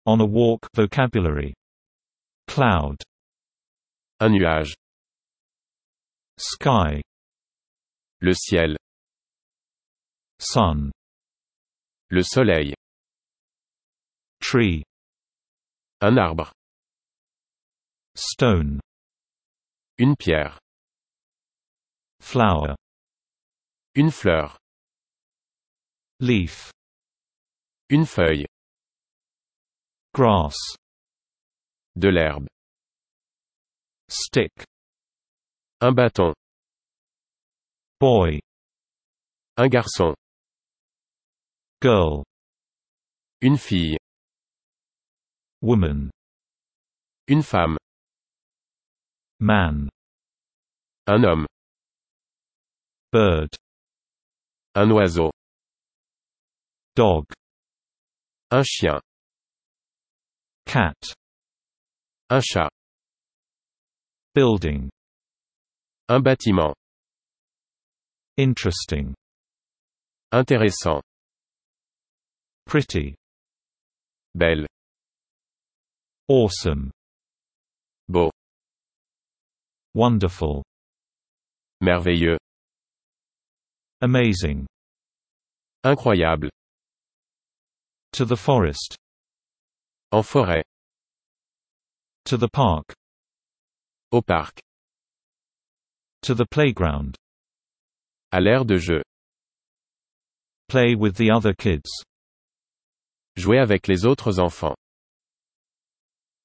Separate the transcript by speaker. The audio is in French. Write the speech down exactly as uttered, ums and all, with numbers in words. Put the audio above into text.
Speaker 1: On a walk vocabulary. Cloud.
Speaker 2: Un nuage.
Speaker 1: Sky.
Speaker 2: Le ciel.
Speaker 1: Sun.
Speaker 2: Le soleil.
Speaker 1: Tree.
Speaker 2: Un arbre.
Speaker 1: Stone.
Speaker 2: Une pierre.
Speaker 1: Flower.
Speaker 2: Une fleur.
Speaker 1: Leaf.
Speaker 2: Une feuille.
Speaker 1: Grass.
Speaker 2: De l'herbe.
Speaker 1: Stick.
Speaker 2: Un bâton.
Speaker 1: Boy.
Speaker 2: Un garçon.
Speaker 1: Girl.
Speaker 2: Une fille.
Speaker 1: Woman.
Speaker 2: Une femme.
Speaker 1: Man.
Speaker 2: Un homme.
Speaker 1: Bird.
Speaker 2: Un oiseau.
Speaker 1: Dog.
Speaker 2: Un chien.
Speaker 1: Cat.
Speaker 2: Un chat.
Speaker 1: Building.
Speaker 2: Un bâtiment.
Speaker 1: Interesting.
Speaker 2: Intéressant.
Speaker 1: Pretty.
Speaker 2: Belle.
Speaker 1: Awesome.
Speaker 2: Beau.
Speaker 1: Wonderful.
Speaker 2: Merveilleux.
Speaker 1: Amazing.
Speaker 2: Incroyable.
Speaker 1: To the forest.
Speaker 2: En forêt.
Speaker 1: To the park.
Speaker 2: Au parc.
Speaker 1: To the playground.
Speaker 2: À l'aire de jeu.
Speaker 1: Play with the other kids.
Speaker 2: Jouer avec les autres enfants.